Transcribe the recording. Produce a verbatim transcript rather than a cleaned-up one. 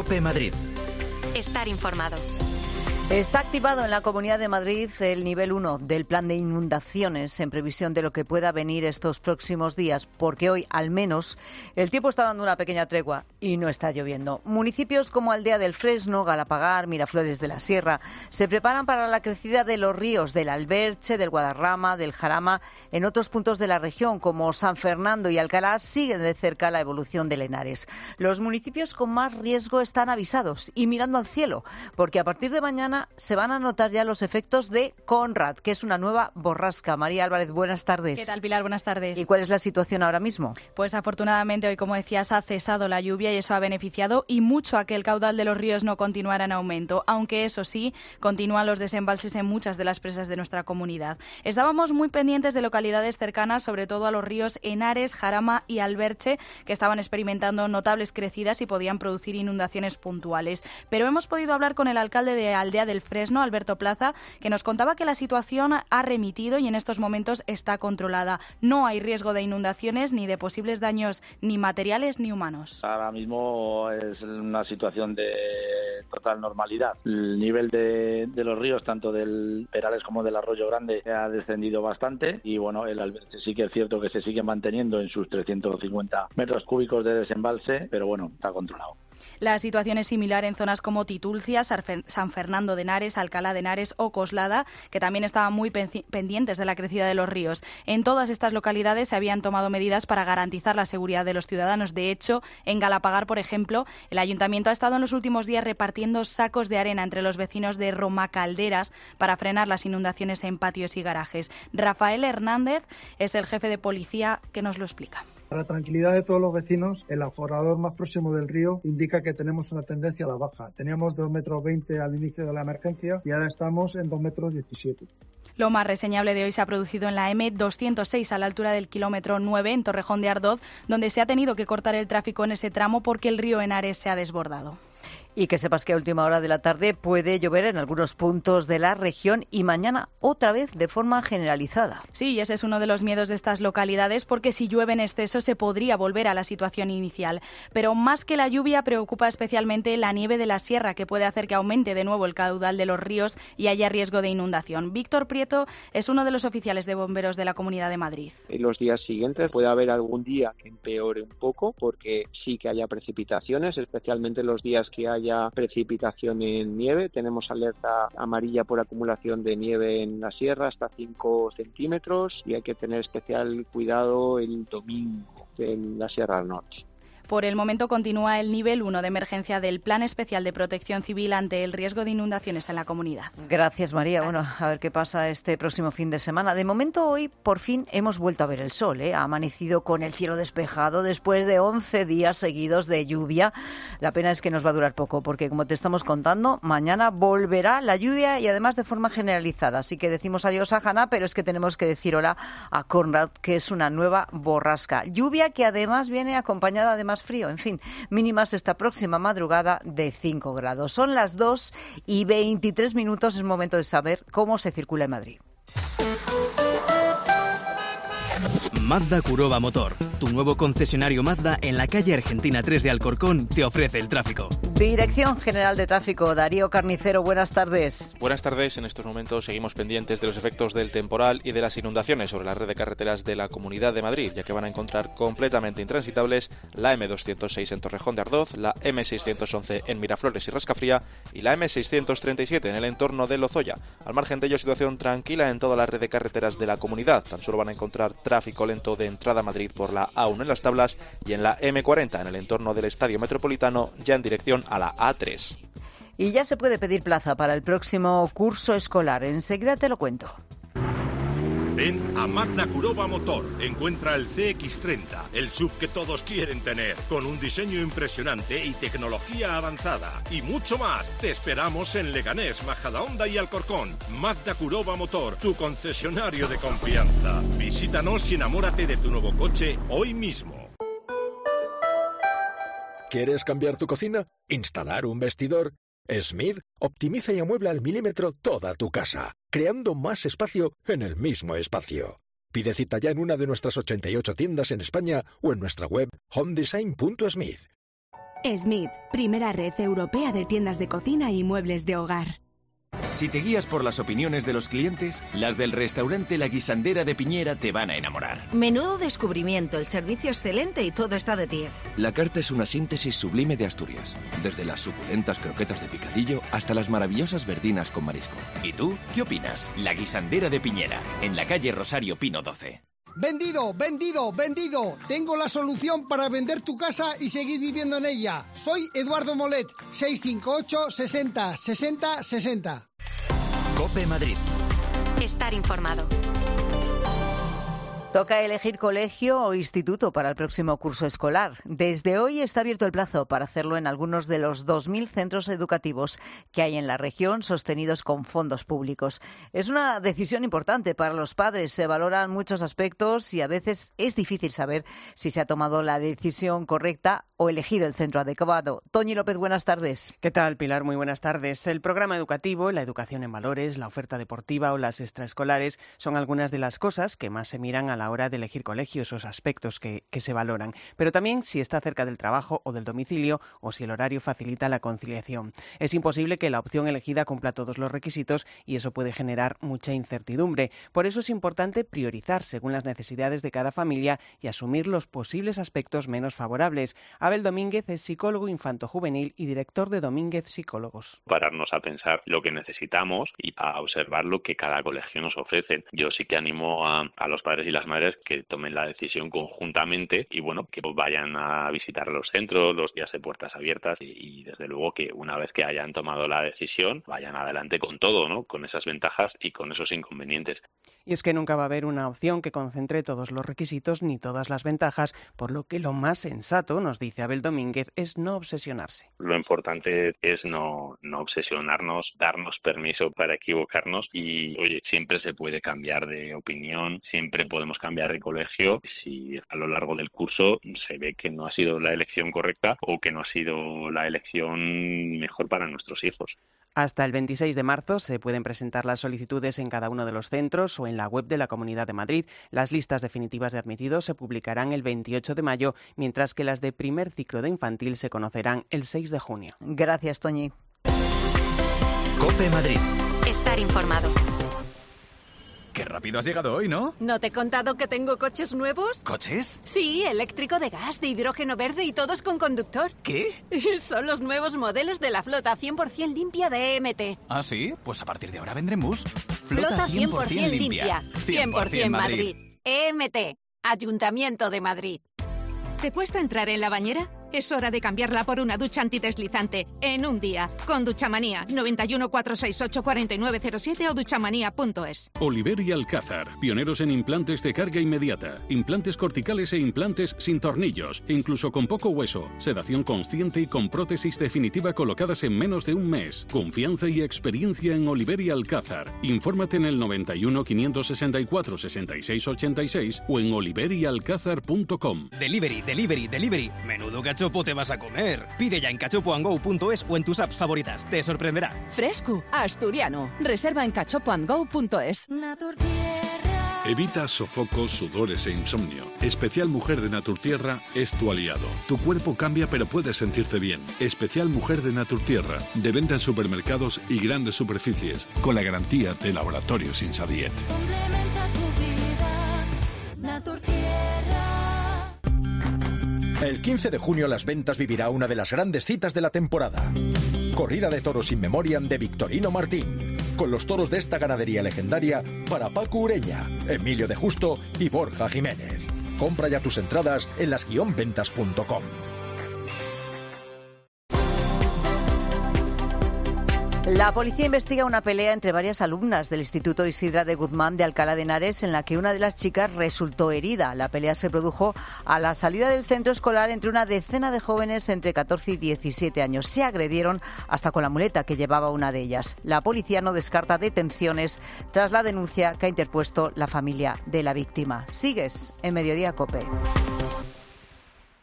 COPE Madrid. Estar informado. Está activado en la Comunidad de Madrid el nivel uno del plan de inundaciones en previsión de lo que pueda venir estos próximos días, porque hoy, al menos, el tiempo está dando una pequeña tregua y no está lloviendo. Municipios como Aldea del Fresno, Galapagar, Miraflores de la Sierra se preparan para la crecida de los ríos del Alberche, del Guadarrama, del Jarama. En otros puntos de la región, como San Fernando y Alcalá, siguen de cerca la evolución del Henares. Los municipios con más riesgo están avisados y mirando al cielo, porque a partir de mañana se van a notar ya los efectos de Conrad, que es una nueva borrasca. María Álvarez, buenas tardes. ¿Qué tal, Pilar? Buenas tardes. ¿Y cuál es la situación ahora mismo? Pues afortunadamente hoy, como decías, ha cesado la lluvia y eso ha beneficiado y mucho a que el caudal de los ríos no continuara en aumento, aunque eso sí, continúan los desembalses en muchas de las presas de nuestra comunidad. Estábamos muy pendientes de localidades cercanas, sobre todo a los ríos Henares, Jarama y Alberche, que estaban experimentando notables crecidas y podían producir inundaciones puntuales. Pero hemos podido hablar con el alcalde de Aldea del Fresno, Alberto Plaza, que nos contaba que la situación ha remitido y en estos momentos está controlada. No hay riesgo de inundaciones ni de posibles daños ni materiales ni humanos. Ahora mismo es una situación de total normalidad. El nivel de, de los ríos, tanto del Perales como del Arroyo Grande, ha descendido bastante y bueno, el Alberche sí que es cierto que se sigue manteniendo en sus trescientos cincuenta metros cúbicos de desembalse, pero bueno, está controlado. La situación es similar en zonas como Titulcia, San Fernando de Henares, Alcalá de Henares o Coslada, que también estaban muy pendientes de la crecida de los ríos. En todas estas localidades se habían tomado medidas para garantizar la seguridad de los ciudadanos. De hecho, en Galapagar, por ejemplo, el ayuntamiento ha estado en los últimos días repartiendo sacos de arena entre los vecinos de Roma Calderas para frenar las inundaciones en patios y garajes. Rafael Hernández es el jefe de policía que nos lo explica. Para la tranquilidad de todos los vecinos, el aforador más próximo del río indica que tenemos una tendencia a la baja. Teníamos dos metros veinte al inicio de la emergencia y ahora estamos en dos metros diecisiete. Lo más reseñable de hoy se ha producido en la eme doscientos seis a la altura del kilómetro nueve en Torrejón de Ardoz, donde se ha tenido que cortar el tráfico en ese tramo porque el río Henares se ha desbordado. Y que sepas que a última hora de la tarde puede llover en algunos puntos de la región y mañana otra vez de forma generalizada. Sí, ese es uno de los miedos de estas localidades porque si llueve en exceso se podría volver a la situación inicial. Pero más que la lluvia preocupa especialmente la nieve de la sierra, que puede hacer que aumente de nuevo el caudal de los ríos y haya riesgo de inundación. Víctor Prieto es uno de los oficiales de bomberos de la Comunidad de Madrid. En los días siguientes puede haber algún día que empeore un poco porque sí que haya precipitaciones, especialmente los días que hay haya precipitación en nieve. Tenemos alerta amarilla por acumulación de nieve en la sierra hasta cinco centímetros y hay que tener especial cuidado el domingo en la Sierra del Norte. Por el momento continúa el nivel uno de emergencia del Plan Especial de Protección Civil ante el riesgo de inundaciones en la comunidad. Gracias, María. Bueno, a ver qué pasa este próximo fin de semana. De momento, hoy por fin hemos vuelto a ver el sol, ¿eh? Ha amanecido con el cielo despejado después de once días seguidos de lluvia. La pena es que nos va a durar poco porque, como te estamos contando, mañana volverá la lluvia y además de forma generalizada. Así que decimos adiós a Hanna, pero es que tenemos que decir hola a Conrad, que es una nueva borrasca. Lluvia que además viene acompañada de más frío, en fin, mínimas esta próxima madrugada de cinco grados. Son las dos y veintitrés minutos, es momento de saber cómo se circula en Madrid. Mazda Kuroba Motor, tu nuevo concesionario Mazda en la calle Argentina tres de Alcorcón, te ofrece el tráfico. Dirección General de Tráfico, Darío Carnicero, buenas tardes. Buenas tardes, en estos momentos seguimos pendientes de los efectos del temporal y de las inundaciones sobre la red de carreteras de la Comunidad de Madrid, ya que van a encontrar completamente intransitables la eme doscientos seis en Torrejón de Ardoz, la eme seiscientos once en Miraflores y Rascafría y la eme seiscientos treinta y siete en el entorno de Lozoya. Al margen de ello, situación tranquila en toda la red de carreteras de la comunidad. Tan solo van a encontrar tráfico lento de entrada a Madrid por la A uno en Las Tablas y en la eme cuarenta en el entorno del Estadio Metropolitano, ya en dirección a la A tres. Y ya se puede pedir plaza para el próximo curso escolar. Enseguida te lo cuento. Ven a Mazda Kuroba Motor. Encuentra el ce equis treinta, el S U V que todos quieren tener, con un diseño impresionante y tecnología avanzada. Y mucho más. Te esperamos en Leganés, Majadahonda y Alcorcón. Mazda Kuroba Motor, tu concesionario de confianza. Visítanos y enamórate de tu nuevo coche hoy mismo. ¿Quieres cambiar tu cocina? ¿Instalar un vestidor? Smith optimiza y amuebla al milímetro toda tu casa, creando más espacio en el mismo espacio. Pide cita ya en una de nuestras ochenta y ocho tiendas en España o en nuestra web home design punto smith. Smith, primera red europea de tiendas de cocina y muebles de hogar. Si te guías por las opiniones de los clientes, las del restaurante La Guisandera de Piñera te van a enamorar. Menudo descubrimiento, el servicio excelente y todo está de diez. La carta es una síntesis sublime de Asturias, desde las suculentas croquetas de picadillo hasta las maravillosas verdinas con marisco. ¿Y tú qué opinas? La Guisandera de Piñera, en la calle Rosario Pino doce. Vendido, vendido, vendido. Tengo la solución para vender tu casa y seguir viviendo en ella. Soy Eduardo Molet, seis cinco ocho, sesenta, sesenta, sesenta. COPE Madrid. Estar informado. Toca elegir colegio o instituto para el próximo curso escolar. Desde hoy está abierto el plazo para hacerlo en algunos de los dos mil centros educativos que hay en la región, sostenidos con fondos públicos. Es una decisión importante para los padres. Se valoran muchos aspectos y a veces es difícil saber si se ha tomado la decisión correcta o elegido el centro adecuado. Toñi López, buenas tardes. ¿Qué tal, Pilar? Muy buenas tardes. El programa educativo, la educación en valores, la oferta deportiva o las extraescolares son algunas de las cosas que más se miran a la hora de elegir colegio, esos aspectos que, que se valoran, pero también si está cerca del trabajo o del domicilio o si el horario facilita la conciliación. Es imposible que la opción elegida cumpla todos los requisitos y eso puede generar mucha incertidumbre. Por eso es importante priorizar según las necesidades de cada familia y asumir los posibles aspectos menos favorables. Abel Domínguez es psicólogo infanto-juvenil y director de Domínguez Psicólogos. Pararnos a pensar lo que necesitamos y a observar lo que cada colegio nos ofrece. Yo sí que animo a, a los padres y las madres que tomen la decisión conjuntamente y bueno, que vayan a visitar los centros, los días de puertas abiertas y, y desde luego que una vez que hayan tomado la decisión, vayan adelante con todo, ¿no? Con esas ventajas y con esos inconvenientes. Y es que nunca va a haber una opción que concentre todos los requisitos ni todas las ventajas, por lo que lo más sensato, nos dice Abel Domínguez, es no obsesionarse. Lo importante es no, no obsesionarnos, darnos permiso para equivocarnos y, oye, siempre se puede cambiar de opinión, siempre podemos cambiar de colegio si a lo largo del curso se ve que no ha sido la elección correcta o que no ha sido la elección mejor para nuestros hijos. Hasta el veintiséis de marzo se pueden presentar las solicitudes en cada uno de los centros o en la web de la Comunidad de Madrid. Las listas definitivas de admitidos se publicarán el veintiocho de mayo, mientras que las de primer ciclo de infantil se conocerán el seis de junio. Gracias, Toñi. COPE Madrid. Estar informado. Qué rápido has llegado hoy, ¿no? ¿No te he contado que tengo coches nuevos? ¿Coches? Sí, eléctrico, de gas, de hidrógeno verde y todos con conductor. ¿Qué? Son los nuevos modelos de la flota cien por ciento limpia de E M T. ¿Ah, sí? Pues a partir de ahora vendré en bus. Flota cien por ciento limpia. cien por ciento Madrid. E M T. Ayuntamiento de Madrid. ¿Te cuesta entrar en la bañera? Es hora de cambiarla por una ducha antideslizante en un día. Con Duchamanía, noventa y uno, cuatrocientos sesenta y ocho, cuarenta y nueve cero siete o duchamanía punto es. Oliver y Alcázar, pioneros en implantes de carga inmediata, implantes corticales e implantes sin tornillos, incluso con poco hueso, sedación consciente y con prótesis definitiva colocadas en menos de un mes. Confianza y experiencia en Oliver y Alcázar. Infórmate en el noventa y uno, quinientos sesenta y cuatro, sesenta y seis ochenta y seis o en oliver y alcázar punto com. Delivery, delivery, delivery. Menudo cacho cachopo te vas a comer. Pide ya en cachopo and go punto es o en tus apps favoritas. Te sorprenderá. Fresco, asturiano. Reserva en cachopo and go punto es. Evita sofocos, sudores e insomnio. Especial Mujer de Naturtierra es tu aliado. Tu cuerpo cambia pero puedes sentirte bien. Especial Mujer de Naturtierra. De venta en supermercados y grandes superficies. Con la garantía de Laboratorios Insadiet. Complementa tu vida. Naturtierra. El quince de junio Las Ventas vivirá una de las grandes citas de la temporada. Corrida de toros in memoriam de Victorino Martín. Con los toros de esta ganadería legendaria para Paco Ureña, Emilio de Justo y Borja Jiménez. Compra ya tus entradas en las guion ventas punto com. La policía investiga una pelea entre varias alumnas del Instituto Isidra de Guzmán de Alcalá de Henares en la que una de las chicas resultó herida. La pelea se produjo a la salida del centro escolar entre una decena de jóvenes entre catorce y diecisiete años. Se agredieron hasta con la muleta que llevaba una de ellas. La policía no descarta detenciones tras la denuncia que ha interpuesto la familia de la víctima. Sigues en Mediodía COPE.